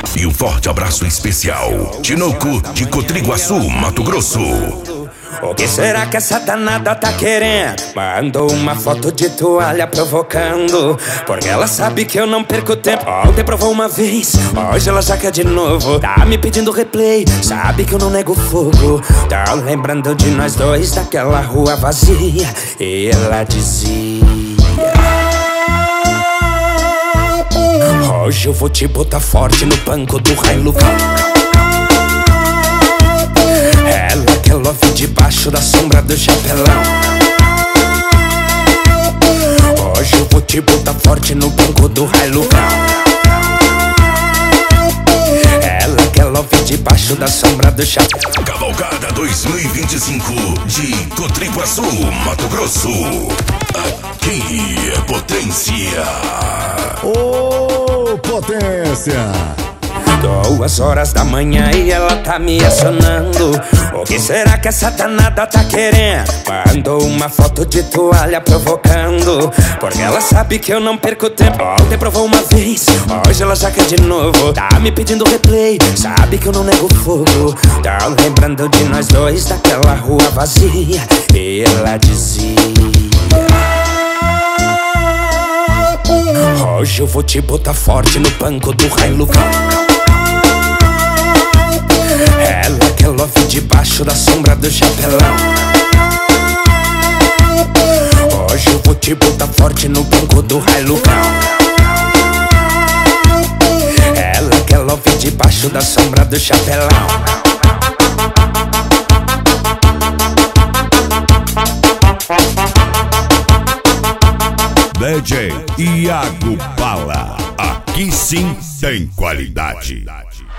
E um forte abraço especial, Tinoco de Cotriguaçu, Mato Grosso. O que será que essa danada tá querendo? Mandou uma foto de toalha provocando, porque ela sabe que eu não perco tempo. Ontem provou uma vez, hoje ela já quer de novo. Tá me pedindo replay, sabe que eu não nego fogo. Tá lembrando de nós dois daquela rua vazia. E ela dizia: hoje eu vou te botar forte no banco do Hilux. Ela quer love debaixo da sombra do chapelão. Hoje eu vou te botar forte no banco do Hilux. Ela quer love debaixo da sombra do chapelão. Cavalgada 2025 de Cotriguaçu, Mato Grosso. Aqui é potência. Ô, potência! 2 horas da manhã e ela tá me acionando. O que será que essa danada tá querendo? Mandou uma foto de toalha provocando, porque ela sabe que eu não perco tempo. Ontem provou uma vez, hoje ela já quer de novo. Tá me pedindo replay, sabe que eu não nego fogo. Tá lembrando de nós dois daquela rua vazia. E ela dizia: hoje eu vou te botar forte no banco do Hilux. Ela quer love debaixo da sombra do chapelão. Hoje eu vou te botar forte no banco do Hilux. Ela quer love debaixo da sombra do chapelão. DJ Iago Bala. Aqui sim tem qualidade.